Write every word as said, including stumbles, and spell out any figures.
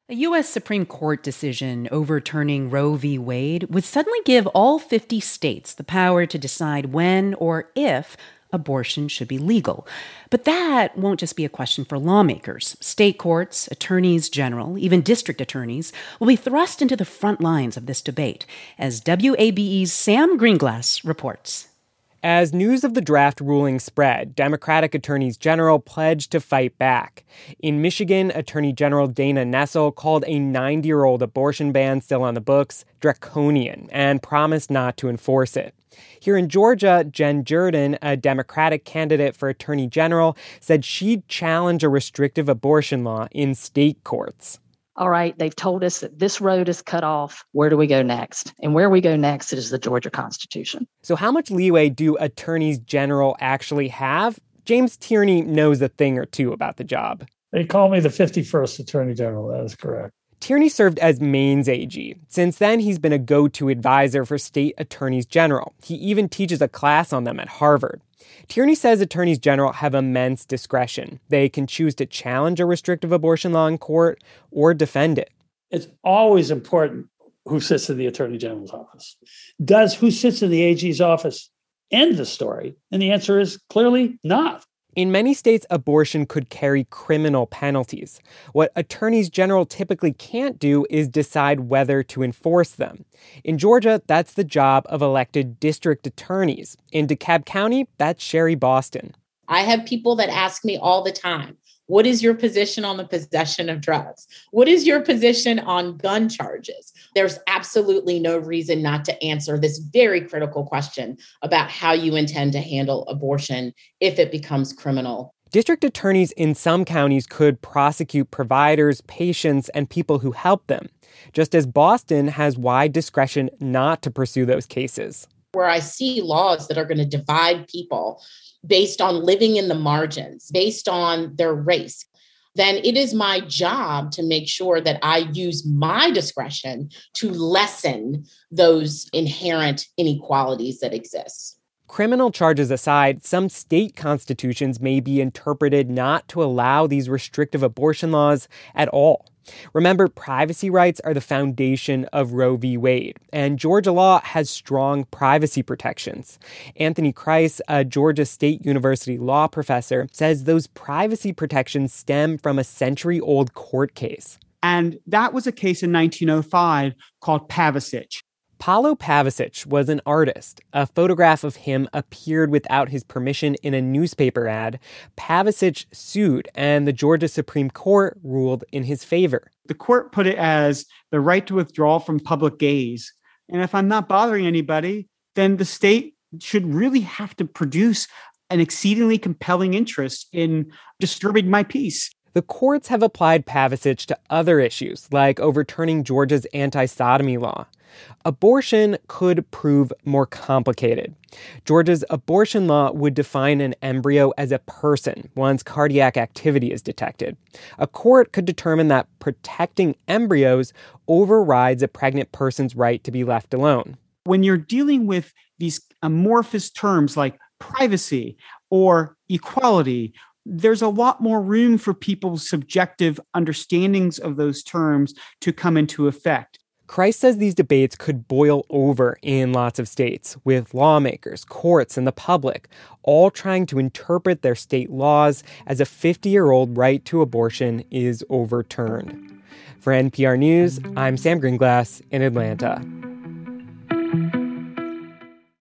A U S Supreme Court decision overturning Roe v. Wade would suddenly give all fifty states the power to decide when or if abortion should be legal. But that won't just be a question for lawmakers. State courts, attorneys general, even district attorneys will be thrust into the front lines of this debate, as W A B E's Sam Greenglass reports. As news of the draft ruling spread, Democratic attorneys general pledged to fight back. In Michigan, Attorney General Dana Nessel called a ninety-year-old abortion ban still on the books draconian and promised not to enforce it. Here in Georgia, Jen Jordan, a Democratic candidate for attorney general, said she'd challenge a restrictive abortion law in state courts. All right, they've told us that this road is cut off. Where do we go next? And where we go next is the Georgia Constitution. So how much leeway do attorneys general actually have? James Tierney knows a thing or two about the job. They call me the fifty-first Attorney General. That is correct. Tierney served as Maine's A G. Since then, he's been a go-to advisor for state attorneys general. He even teaches a class on them at Harvard. Tierney says attorneys general have immense discretion. They can choose to challenge a restrictive abortion law in court or defend it. It's always important who sits in the attorney general's office. Does who sits in the A G's office end the story? And the answer is clearly not. In many states, abortion could carry criminal penalties. What attorneys general typically can't do is decide whether to enforce them. In Georgia, that's the job of elected district attorneys. In DeKalb County, that's Sherry Boston. I have people that ask me all the time, what is your position on the possession of drugs? What is your position on gun charges? There's absolutely no reason not to answer this very critical question about how you intend to handle abortion if it becomes criminal. District attorneys in some counties could prosecute providers, patients, and people who help them, just as Boston has wide discretion not to pursue those cases. Where I see laws that are going to divide people based on living in the margins, based on their race, then it is my job to make sure that I use my discretion to lessen those inherent inequalities that exist. Criminal charges aside, some state constitutions may be interpreted not to allow these restrictive abortion laws at all. Remember, privacy rights are the foundation of Roe v. Wade, and Georgia law has strong privacy protections. Anthony Krice, a Georgia State University law professor, says those privacy protections stem from a century-old court case. And that was a case in nineteen oh five called Pavicic. Paulo Pavicic was an artist. A photograph of him appeared without his permission in a newspaper ad. Pavicic sued, and the Georgia Supreme Court ruled in his favor. The court put it as the right to withdraw from public gaze. And if I'm not bothering anybody, then the state should really have to produce an exceedingly compelling interest in disturbing my peace. The courts have applied Pavicic to other issues, like overturning Georgia's anti-sodomy law. Abortion could prove more complicated. Georgia's abortion law would define an embryo as a person once cardiac activity is detected. A court could determine that protecting embryos overrides a pregnant person's right to be left alone. When you're dealing with these amorphous terms like privacy or equality, there's a lot more room for people's subjective understandings of those terms to come into effect. Krice says these debates could boil over in lots of states, with lawmakers, courts, and the public all trying to interpret their state laws as a fifty-year-old right to abortion is overturned. For N P R News, I'm Sam Greenglass in Atlanta.